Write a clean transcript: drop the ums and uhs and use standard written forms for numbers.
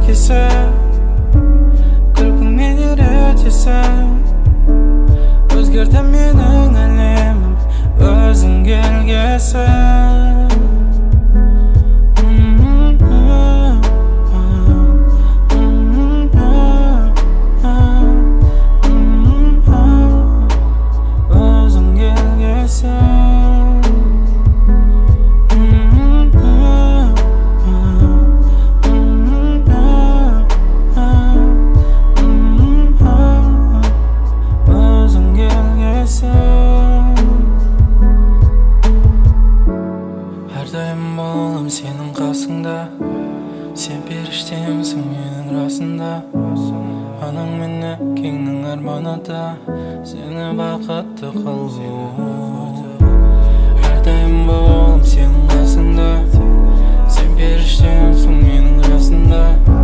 кеткесі, күлкіңмен үйретесің. Өзгерді менің әлемім, өзің келгесін. Әрдайым болам сенің қасыңда, сен періштемсің менің расында. Анаң мен әкеңнің арманы да сені бақытты қылу. Әрдайым болам сенің қасыңда, сен періштемсің менің расында.